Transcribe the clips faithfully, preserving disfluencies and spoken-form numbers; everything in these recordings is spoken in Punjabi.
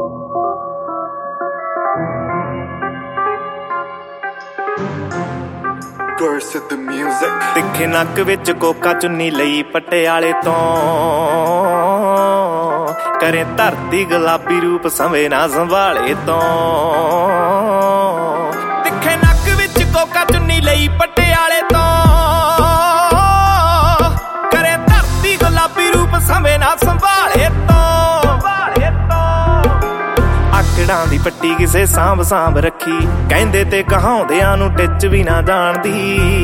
ਤਿੱਖੇ ਨੱਕ ਵਿੱਚ ਕੋਕਾ ਚੁੰਨੀ ਲਈ ਪਟਿਆਲੇ ਤੋਂ, ਕਰੇ ਧਰਤੀ ਗੁਲਾਬੀ ਰੂਪ ਸੰਵੇ ਨਾ ਸੰਭਾਲੇ ਤੋਂ। ਤਿੱਖੇ ਨੱਕ ਵਿੱਚ ਕੋਕਾ ਚੁੰਨੀ ਲਈ ਪਟਿਆਲੇ ਤੋਂ, ਕਰੇ ਧਰਤੀ ਗੁਲਾਬੀ ਰੂਪ ਸੰਵੇ ਨਾ ਸੰਭਾਲੇ ਤੋਂ। ਆਕੜਾਂ ਦੀ ਪੱਟੀ ਕਿਸੇ ਸਾਂਭ ਸਾਂਭ ਰੱਖੀ, ਕਹਿੰਦੇ ਤੇ ਕਹਾਉਂਦਿਆਂ ਨੂੰ ਟਿੱਚ ਵੀ ਨਾ ਜਾਣਦੀ।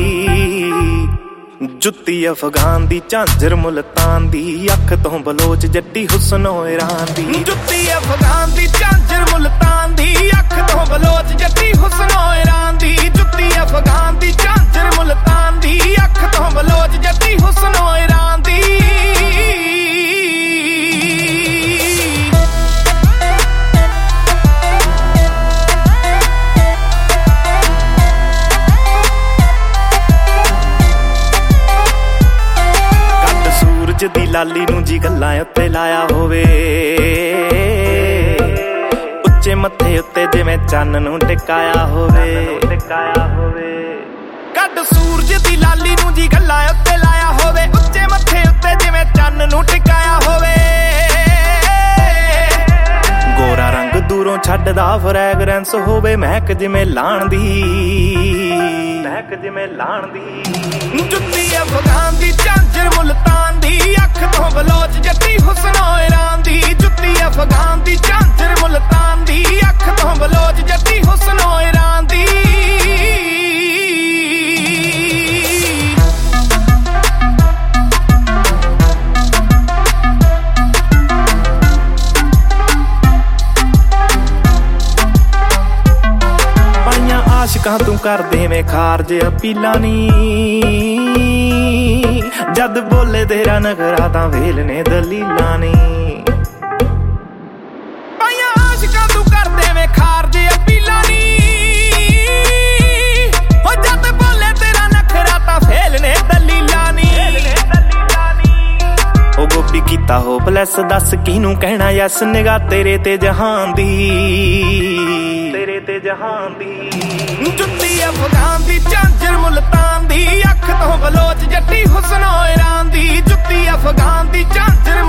ਜੁੱਤੀ ਅਫਗਾਨ ਦੀ, ਝਾਂਜਰ ਮੁਲਤਾਨ ਦੀ, ਅੱਖ ਤੋਂ ਬਲੋਚ ਜੱਟੀ ਹੁਸਨੋ ਇਰਾਨ ਦੀ। ਜੁੱਤੀ ਅਫਗਾਨ ਦੀ, ਝਾਂਜਰ ਮੁਲਤਾਨ ਦੀ, ਅੱਖ ਤੋਂ ਬਲੋਚ ਜੱਟੀ ਹੁਸਨੋ ਇਰਾਨ ਦੀ। ਜੁੱਤੀ ਅਫਗਾਨ ਦੀ, ਝਾਂਜਰ ਮੁਲਤਾਨ ਦੀ, ਅੱਖ ਤੋਂ ਬਲੋਚ ਜੱਟੀ ਹੁਸਨੋ ਇਰਾਨ ਦੀ। ਦੀ ਲਾਲੀ ਨੂੰ ਜੀ ਗੱਲਾਂ ਉੱਤੇ ਲਾਇਆ ਹੋਵੇ, ਉੱਚੇ ਮੱਥੇ ਉੱਤੇ ਜਿਵੇਂ ਚੰਨ ਨੂੰ ਟਿਕਾਇਆ ਹੋਵੇ। ਟਿਕਾਇਆ ਹੋਵੇ ਕੱਢ ਸੂਰਜ ਦੀ ਲਾਲੀ ਨੂੰ ਜੀ ਗੱਲਾਂ ਉੱਤੇ ਲਾਇਆ ਹੋਵੇ, ਉੱਚੇ ਮੱਥੇ ਉੱਤੇ ਜਿਵੇਂ ਚੰਨ ਨੂੰ ਟਿਕਾਇਆ ਹੋਵੇ। ਗੋਰਾ ਰੰਗ ਦੂਰੋਂ ਛੱਡਦਾ ਫਰੈਗਰੈਂਸ ਹੋਵੇ, ਮਹਿਕ ਜਿਵੇਂ ਲਾਣ ਦੀ, ਮਹਿਕ ਜਿਵੇਂ ਲਾਣ ਦੀ। ਜੁੱਤੀ ਅਫਗਾਨ ਦੀ, ਝਾਂਜਰ ਮੁਲਤਾਨ ਦੀ, ਅੱਖ ਤੋਂ ਬਲੋਚ ਜੱਟੀ ਹੁਸਨੋ ਇਰਾਨ ਦੀ। ਜੁੱਤੀ ਅਫਗਾਨ ਦੀ, ਝਾਂਜਰ ਮੁਲਤਾਨ ਦੀ, ਅੱਖ ਤੋਂ ਬਲੋਚ ਜੱਟੀ ਹੁਸਨੋ ਇਰਾਨ ਦੀ। ਪਾਈਆਂ ਆਸ਼ਕਾਂ ਤੂੰ ਕਰ ਦੇਵੇਂ ਖਾਰਜ ਅਪੀਲਾਂ ਨੀ, ਜਦ ਬੋਲੇ ਤੇਰਾ ਨਖਰਾ ਤਾਂ ਵੇਲ ਨੇ ਦਲੀਲਾਂ ਨੀ। ਪਾਈਆਂ ਆਸ਼ਕਾਂ ਤੂੰ ਕਰ ਦੇਵੇਂ ਖਾਰਜ ਅਪੀਲਾਂ ਨੀ, ਹੋ ਜਦ ਬੋਲੇ ਤੇਰਾ ਨਖਰਾ ਤਾਂ ਵੇਲ ਨੇ ਦਲੀਲਾਂ ਨੀ। ਉਹ ਗੋਪੀ ਕੀਤਾ ਹੋ ਬਲੈਸ, ਦੱਸ ਕਿਹਨੂੰ ਕਹਿਣਾ ਯਸ, ਨਿਗਾਹ ਤੇਰੇ ਤੇ ਜਹਾਨ ਦੀ, ਤੇਰੇ ਤੇ ਜਹਾਨ ਦੀ। ਜੁੱਤੀ ਅਫਗਾਨ ਦੀ, ਝਾਂਜਰ ਮੁਲਤਾਨ ਦੀ, ਅੱਖ ਤੋਂ ਬਲੋਚ ਜੱਟੀ ਹੁਸਨੋ ਇਰਾਨ ਦੀ। ਜੁੱਤੀ ਅਫਗਾਨ ਦੀ, ਝਾਂਜਰ